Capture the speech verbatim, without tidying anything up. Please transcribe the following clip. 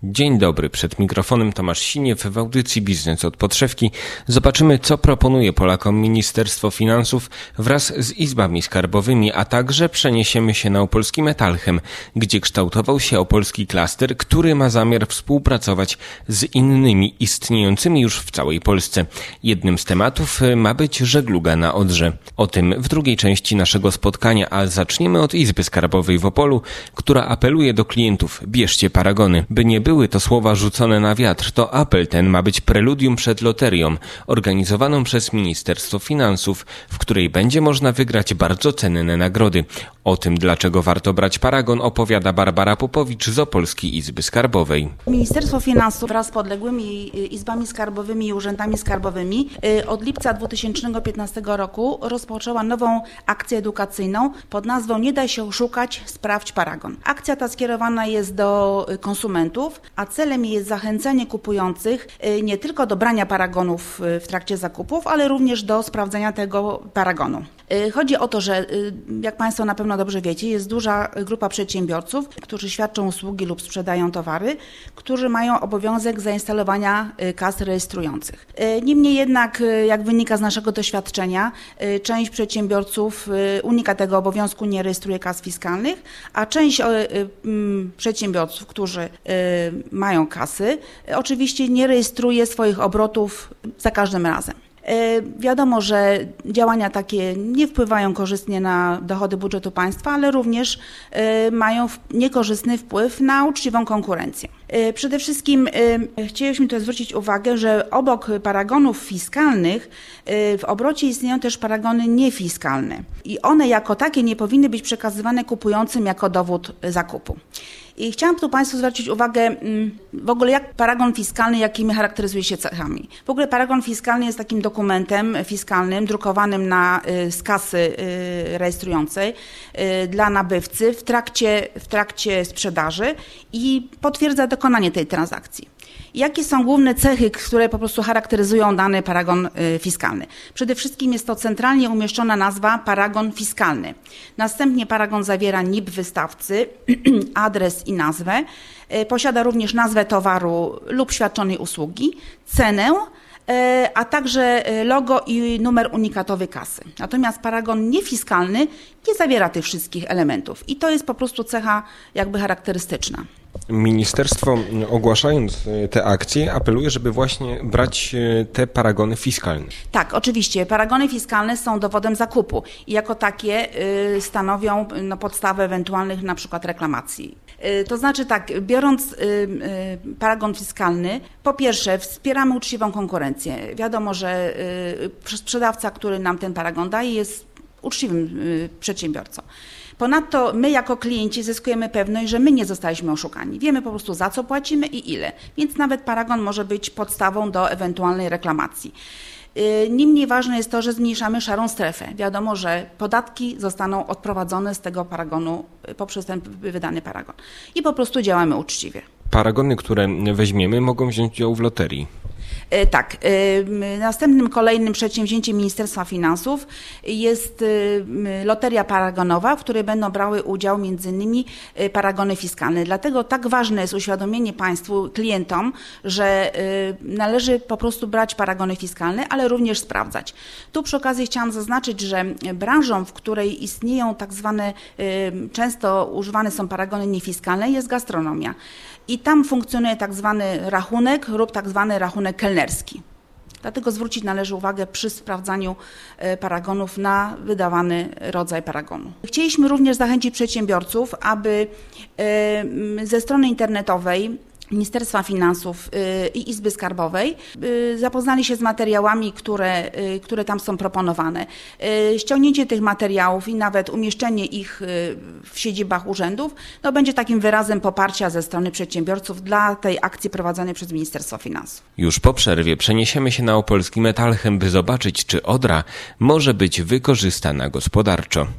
Dzień dobry, przed mikrofonem Tomasz Siniew. W audycji Biznes od podszewki zobaczymy, co proponuje Polakom Ministerstwo Finansów wraz z izbami skarbowymi, a także przeniesiemy się na opolski Metalchem, gdzie kształtował się opolski klaster, który ma zamiar współpracować z innymi istniejącymi już w całej Polsce. Jednym z tematów ma być żegluga na Odrze. O tym w drugiej części naszego spotkania, a zaczniemy od Izby Skarbowej w Opolu, która apeluje do klientów: bierzcie paragony, by nie były to słowa rzucone na wiatr. To apel ten ma być preludium przed loterią organizowaną przez Ministerstwo Finansów, w której będzie można wygrać bardzo cenne nagrody. O tym, dlaczego warto brać paragon, opowiada Barbara Popowicz z Opolskiej Izby Skarbowej. Ministerstwo Finansów wraz z podległymi izbami skarbowymi i urzędami skarbowymi od lipca dwa tysiące piętnastego roku rozpoczęła nową akcję edukacyjną pod nazwą Nie daj się oszukać, sprawdź paragon. Akcja ta skierowana jest do konsumentów, a celem jest zachęcenie kupujących nie tylko do brania paragonów w trakcie zakupów, ale również do sprawdzenia tego paragonu. Chodzi o to, że jak Państwo na pewno dobrze wiecie, jest duża grupa przedsiębiorców, którzy świadczą usługi lub sprzedają towary, którzy mają obowiązek zainstalowania kas rejestrujących. Niemniej jednak, jak wynika z naszego doświadczenia, część przedsiębiorców unika tego obowiązku, nie rejestruje kas fiskalnych, a część przedsiębiorców, którzy mają kasy, oczywiście nie rejestruje swoich obrotów za każdym razem. Wiadomo, że działania takie nie wpływają korzystnie na dochody budżetu państwa, ale również mają niekorzystny wpływ na uczciwą konkurencję. Przede wszystkim chcieliśmy tu zwrócić uwagę, że obok paragonów fiskalnych w obrocie istnieją też paragony niefiskalne i one jako takie nie powinny być przekazywane kupującym jako dowód zakupu. I chciałam tu Państwu zwrócić uwagę w ogóle, jak paragon fiskalny, jakimi charakteryzuje się cechami. W ogóle paragon fiskalny jest takim dokumentem fiskalnym drukowanym na, z kasy rejestrującej dla nabywcy w trakcie, w trakcie sprzedaży i potwierdza dokonanie tej transakcji. Jakie są główne cechy, które po prostu charakteryzują dany paragon fiskalny? Przede wszystkim jest to centralnie umieszczona nazwa paragon fiskalny. Następnie paragon zawiera N I P wystawcy, adres i nazwę. Posiada również nazwę towaru lub świadczonej usługi, cenę, a także logo i numer unikatowy kasy. Natomiast paragon niefiskalny nie zawiera tych wszystkich elementów i to jest po prostu cecha jakby charakterystyczna. Ministerstwo, ogłaszając te akcje, apeluje, żeby właśnie brać te paragony fiskalne. Tak, oczywiście. Paragony fiskalne są dowodem zakupu i jako takie stanowią no, podstawę ewentualnych na przykład reklamacji. To znaczy tak, biorąc paragon fiskalny, po pierwsze wspieramy uczciwą konkurencję. Wiadomo, że sprzedawca, który nam ten paragon daje, jest uczciwym przedsiębiorcą. Ponadto my jako klienci zyskujemy pewność, że my nie zostaliśmy oszukani. Wiemy po prostu, za co płacimy i ile, więc nawet paragon może być podstawą do ewentualnej reklamacji. Niemniej ważne jest to, że zmniejszamy szarą strefę. Wiadomo, że podatki zostaną odprowadzone z tego paragonu poprzez ten wydany paragon i po prostu działamy uczciwie. Paragony, które weźmiemy, mogą wziąć udział w loterii. Tak, następnym kolejnym przedsięwzięciem Ministerstwa Finansów jest loteria paragonowa, w której będą brały udział między innymi paragony fiskalne. Dlatego tak ważne jest uświadomienie Państwu, klientom, że należy po prostu brać paragony fiskalne, ale również sprawdzać. Tu przy okazji chciałam zaznaczyć, że branżą, w której istnieją tak zwane, często używane są paragony niefiskalne, jest gastronomia. I tam funkcjonuje tak zwany rachunek lub tak zwany rachunek kelnerski. Dlatego zwrócić należy uwagę przy sprawdzaniu paragonów na wydawany rodzaj paragonu. Chcieliśmy również zachęcić przedsiębiorców, aby ze strony internetowej Ministerstwa Finansów i Izby Skarbowej zapoznali się z materiałami, które, które tam są proponowane. Ściągnięcie tych materiałów i nawet umieszczenie ich w siedzibach urzędów no, będzie takim wyrazem poparcia ze strony przedsiębiorców dla tej akcji prowadzonej przez Ministerstwo Finansów. Już po przerwie przeniesiemy się na opolski Metalchem, by zobaczyć, czy Odra może być wykorzystana gospodarczo.